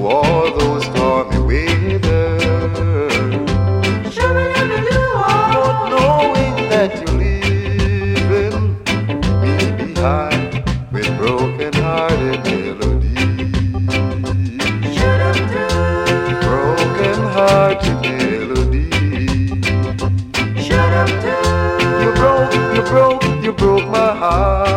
all those stormy weather. Not knowing that you're leaving me behind with broken-hearted melodies. Broken-hearted melodies. You broke my heart.